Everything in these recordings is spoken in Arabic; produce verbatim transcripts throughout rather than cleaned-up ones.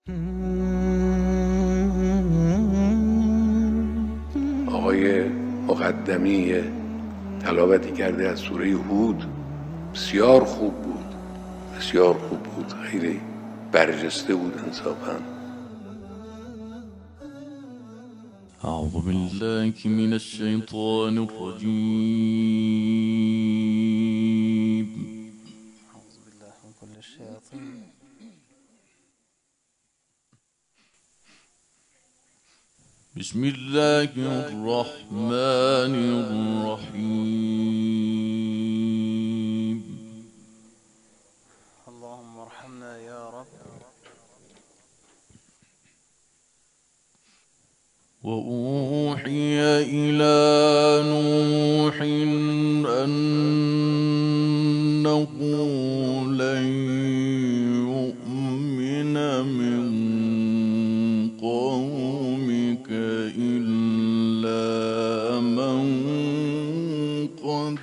آقای مقدمی تلاوتی کرده از سوره هود، بسیار خوب بود، بسیار خوب بود، خیلی برجسته بود انصافاً. أعوذ بالله من الشيطان الرجيم. أعوذ بالله من كل الشياطين. بسم الله الرحمن الرحيم. اللهم ارحمنا يا رب. وأوحي إلى نوح أنه لن يؤمن من قومك إلا من قد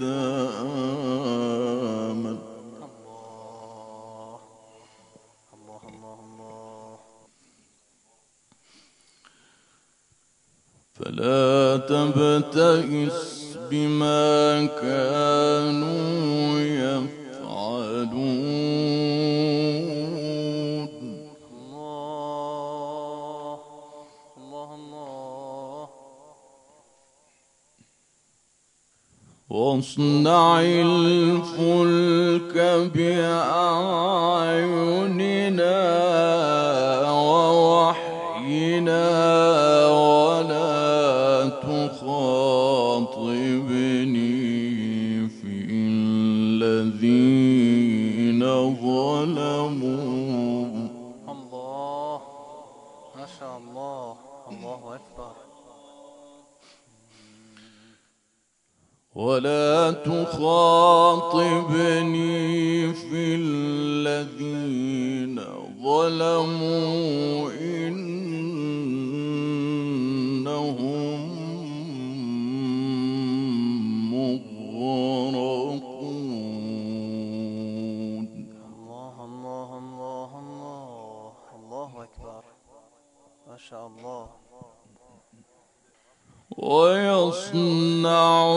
آمن. الله الله الله الله. فلا تبتئس بما كانوا يفعلون. الله الله الله. واصنع الفلك بأعيننا ووحينا ولا تخاطبني في الذين ظلموا. الله ما شاء الله. الله أكبر. ولا تخاطبني في الذين ظلموا إنهم مغرقون. الله الله الله الله. الله أكبر ما شاء الله. ويصنع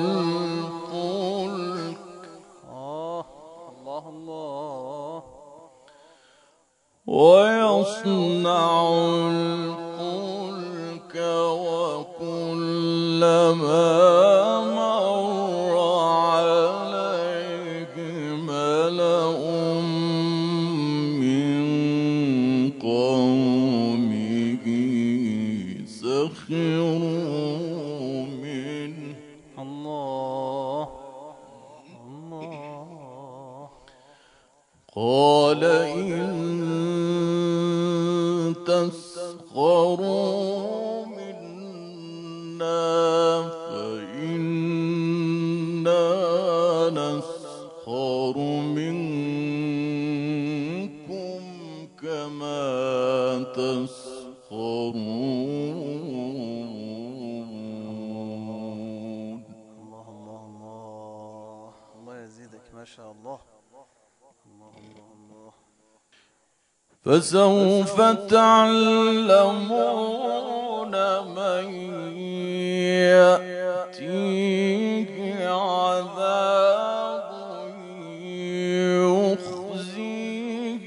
الفلك. آه الله الله. ويصنع الفلك وكلما مر عليه ملأ من قومه سخروا منه. الله الله. قال إن تسخروا منا فإنا نسخر منكم كما تسخرون. الله الله الله. الله يزيدك ما شاء الله. الله الله الله. فسوف تعلمون من يأتيه عذاب يخزيه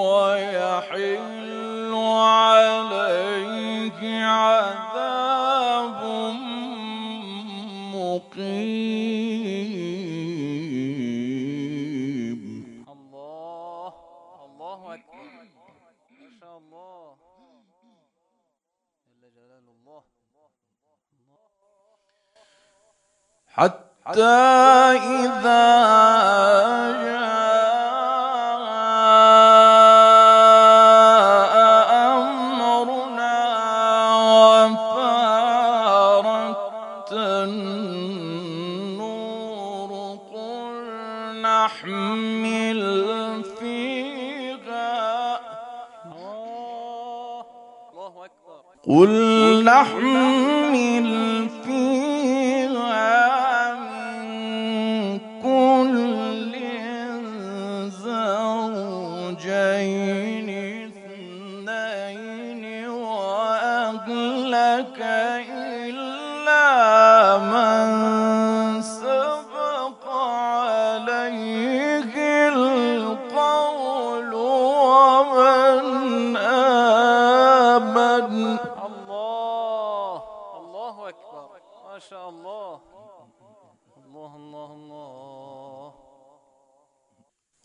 ويحل عليه عذاب مقيم. الله الله أكبر ما شاء الله. جل جلال الله. حتى إذا جاء أمرنا وفارت النور قل نحمل فيها الله الله أكبر. قل نحمل فيها من كل زوجين اثنين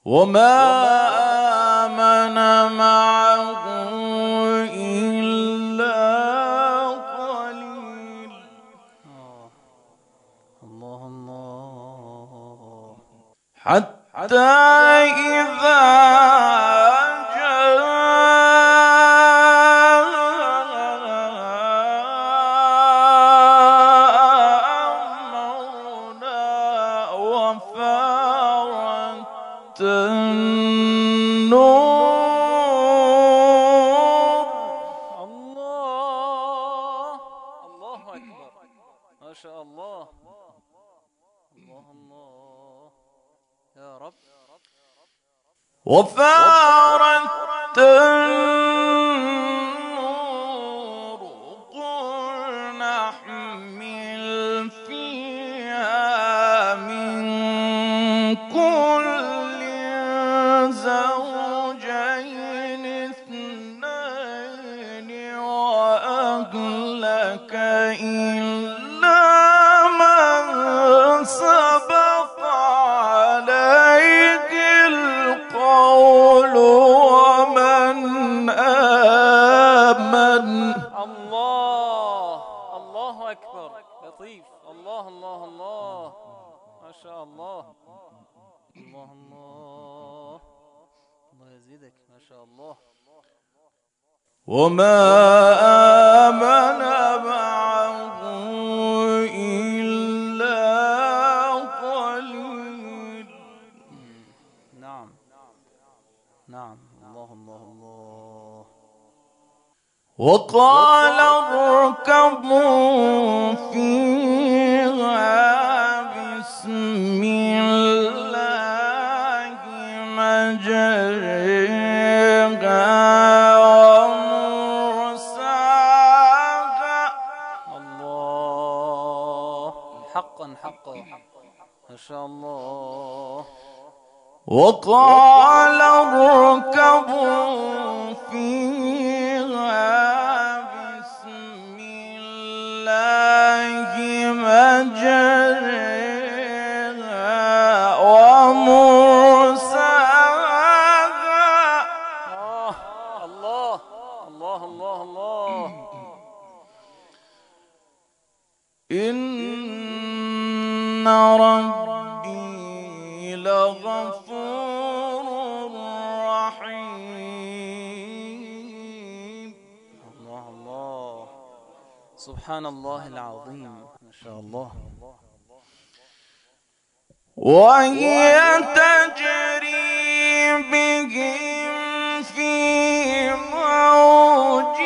وما آمن معه إلا قليل. آه. الله الله. حتى إذا النور. الله الله أكبر. ما شاء الله. الله الله يا رب. وفارت النور قل نحمل فيها من كل زوجين اثنين وأهلك إلا من سبق عليه القول ومن آمن. الله الله أكبر. لطيف. الله الله الله ما شاء الله. الله الله الله يزيدك ما شاء الله. وما آمن معه إلا قليل. نعم نعم. الله الله الله. وقال اركبوا فيها بسم الله مجريها ومرساها. الله حقا حقا ما شاء الله. وقال اركبوا فيها بسم الله مجريها ومرساها. آه الله الله الله الله. إن ربي لغفور رحيم. الله الله. سبحان الله العظيم ما شاء الله. وهي تجري بهم في موج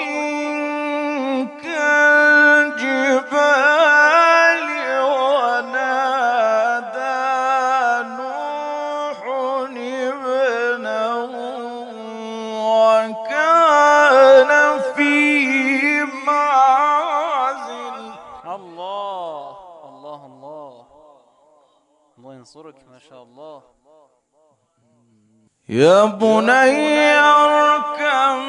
كالجبال ونادى نوح ابنه وكان في معزل. الله الله الله الله ينصرك ما شاء الله. يا بني اركب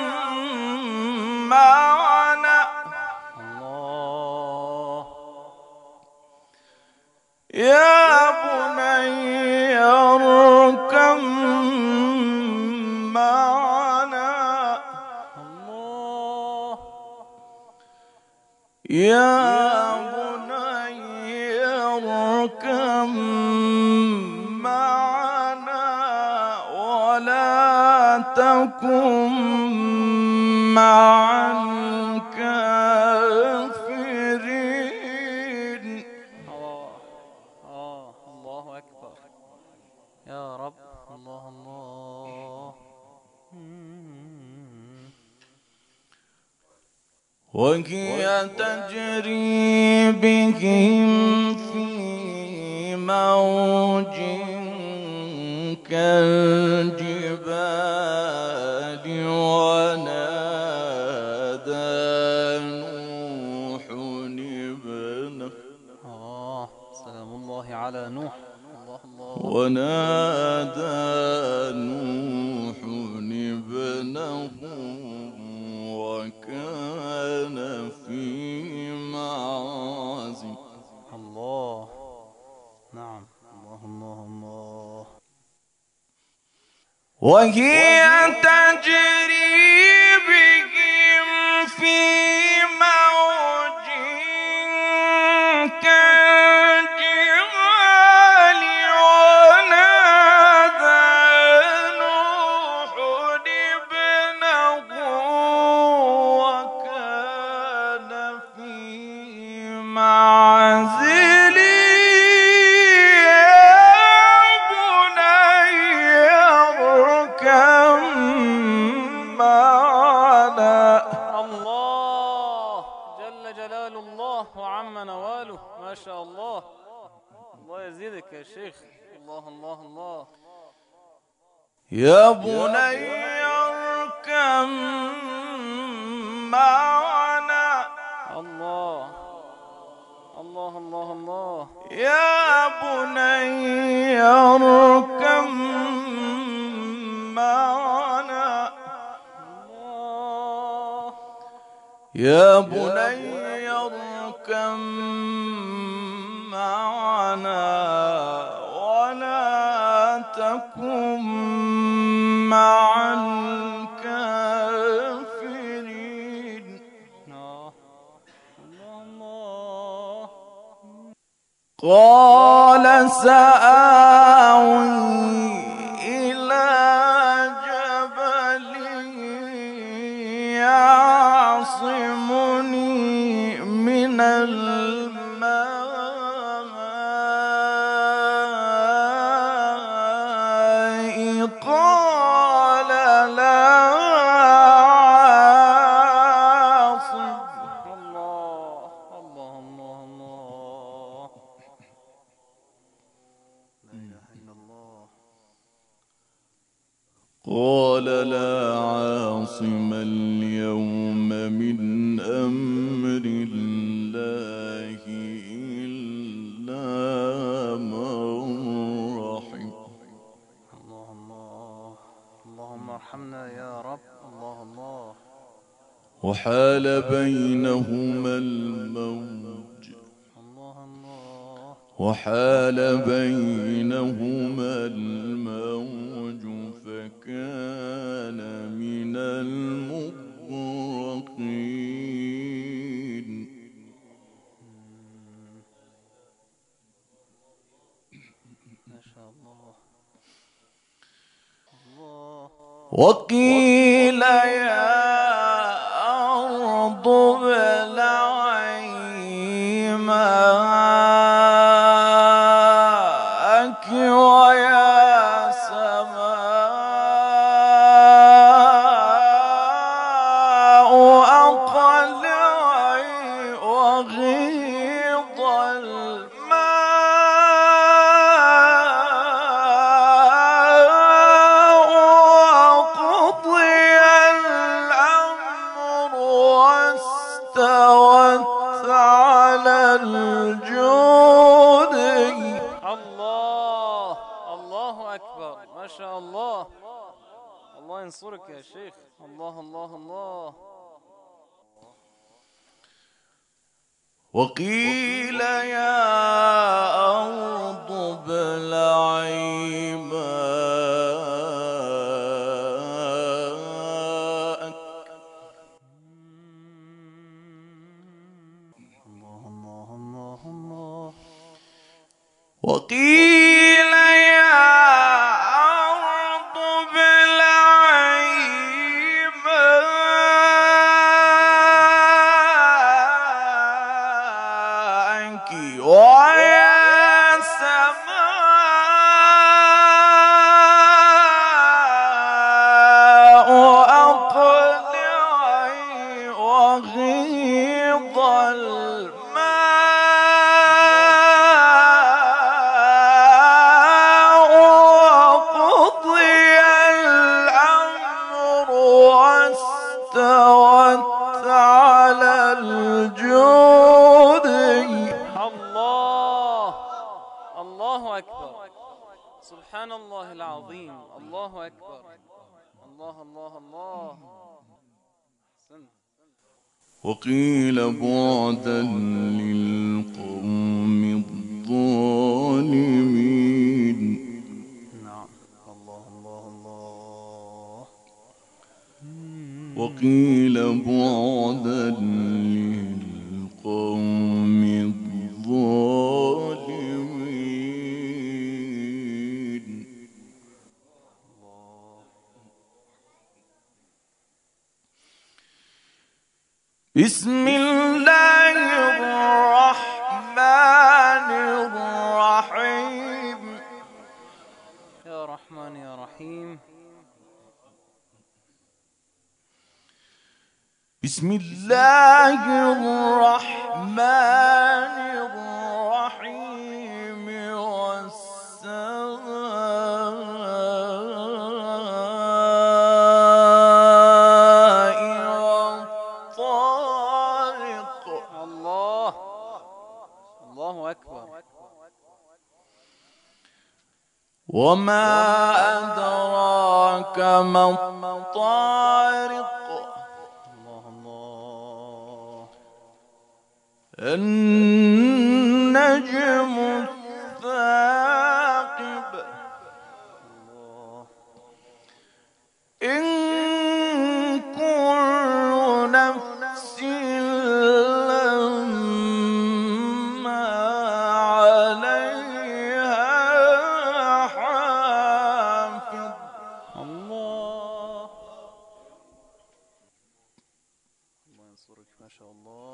معنا. الله يا بني اركب معنا. الله يا بني اركب معنا ولا تكن مع الكافرين. آه آه الله أكبر يا رب. الله الله. مم. وهي تجري بهم في موج كالجبال ونادى نوح ابنه. آه سلام الله على نوح. الله الله. ونادى نوح ابنه وكان في معزل. الله نعم. الله الله الله. وهي تجري بهم في موج كالجبال ونادى نوح ابنه وكان في معزل ما شاء الله. الله يزيدك يا شيخ. الله الله الله. يا بني اركب معنا. الله الله الله الله. يا بني اركب معنا. الله. يا بني اركب معنا ولا تكن مع الكافرين. الله. قال سآوي إلى جبل يعصمني من الماء. قال لا عاصم. الله الله الله الله. لا إله إلا الله. قال لا عاصم اليوم من أمر الله إلا من رحم. الله الله. اللهم ارحمنا يا رب. الله الله. وحال بينهما الموج. الله الله. وحال بينهما الموج فكان من المغرقين. ما شاء الله. الله. وقيل يا أرض ابلعي ماءك ويا سماء أقلعي وغيض استوت على الجود. الله الله أكبر. ما شاء الله. الله ينصرك يا شيخ. الله الله الله. وقيل يا أرض ابلعي ماءك. الله الله الله الله. وقيل يا أرض ابلعي ماءك ويا سماء أقلعي وغيض الماء وقضي الأمر واستوت على الجود. الله الله أكبر. سبحان الله العظيم. الله أكبر. الله الله الله. سن. وقيل بعدا للقوم الظالمين. نعم. الله الله الله. وقيل بعدا للقوم الظالمين. بسم الله الرحمن الرحيم. يا رحمن يا رحيم. بسم الله الرحمن الرحيم. والسماء والطارق. الله الله أكبر. وما أدراك ما الطارق. النجم الثاقب. إن كل نفس لما عليها حافظ. الله الله ينصرك ما شاء الله.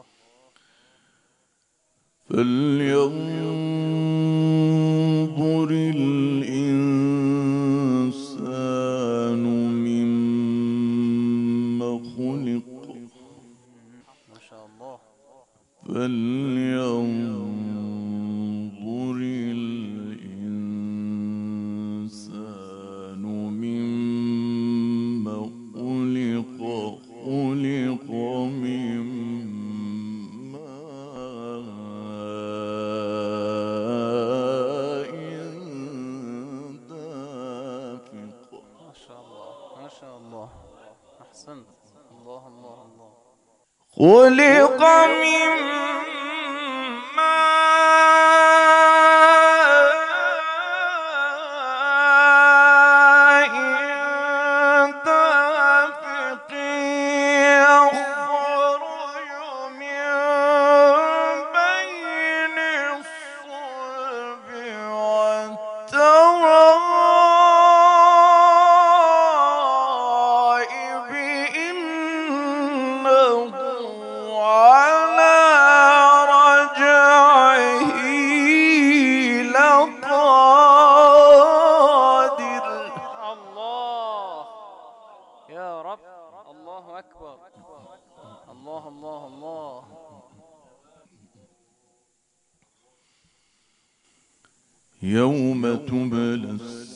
فلينظر الإنسان مما خلق. ما شاء الله. فلينظر الإنسان مما خلق. خلق من الله الله الله. خلق من ماء دافق يخرج من بين الصلب والترائب. إنه على رجعه لقادر. الله يا رب. الله أكبر. الله الله الله. يوم تبلى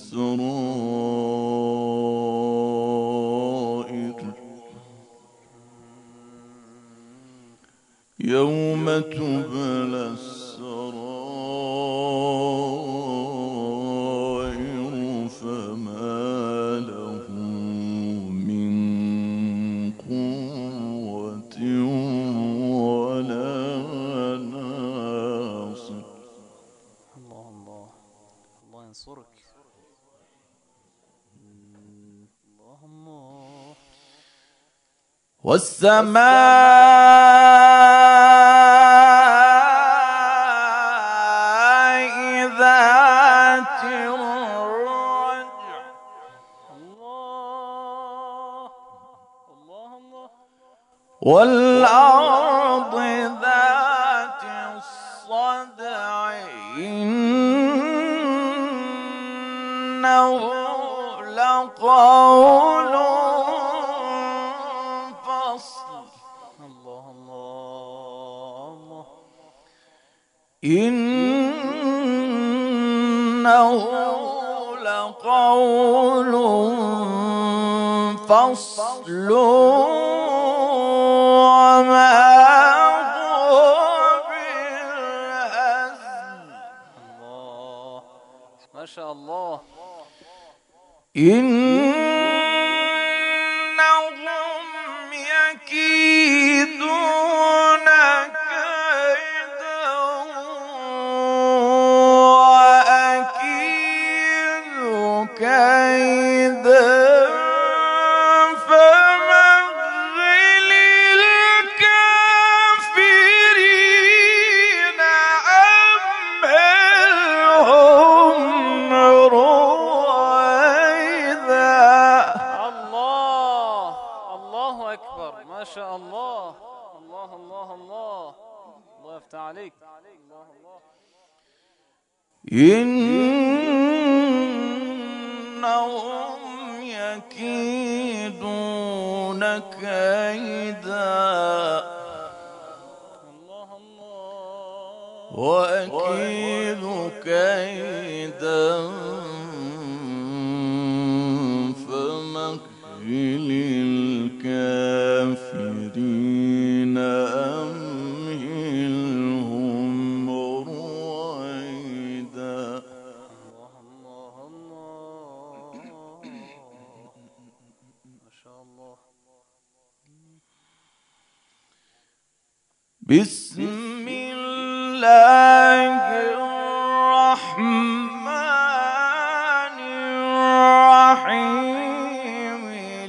السرائر. يوم تبلى السرائر فما له من قوة ولا ناصر. الله الله الله ينصرك. الله الله. والسماء ذات الرجع. الله الله الله. والأرض ذات الصدع. إنه لقول فصل. الله الله الله. إنه لقول فصل. وما هو بالهزل. الله ما شاء الله. إنهم يكيدون كيدا وأكيد كيدا فمهل الله أكبر، ما شاء الله. الله الله الله، الله يفتح عليك. الله الله. إنهم يكيدون كيدا وأكيد كيدا فمهل الكافرين أمهلهم رويدا. الله الله، ما شاء الله. بسم الله الرحمن الرحيم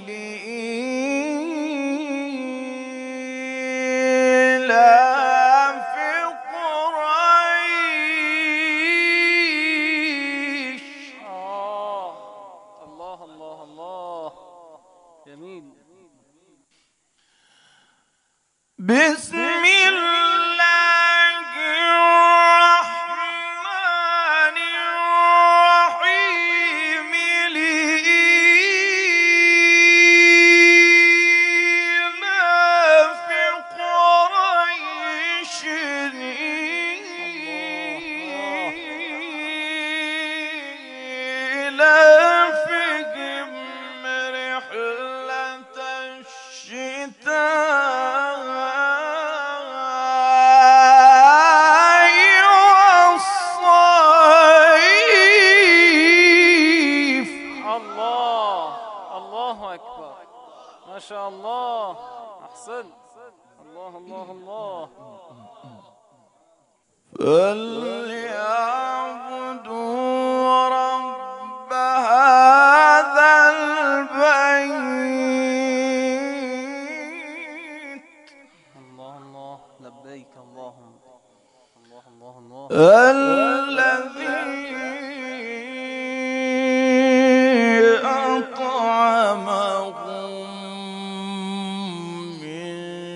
لإيلاف قريش. آه الله الله الله، جميل. بسم الله الرحمن الرحيم لإيلاف قريش إيلافهم رحلة الشتاء والصيف. الله الله أكبر، ما شاء الله، أحسنت. الله الله الله. فليعبدوا رب هذا البيت الله الله، لبيك اللهم. الله الله الله. الذي أطعمهم من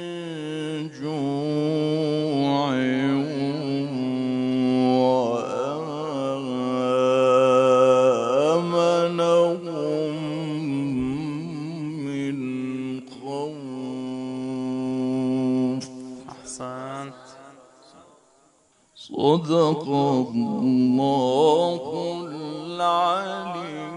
جوع وآمنهم من خوف. أحسنت. صدق الله العلي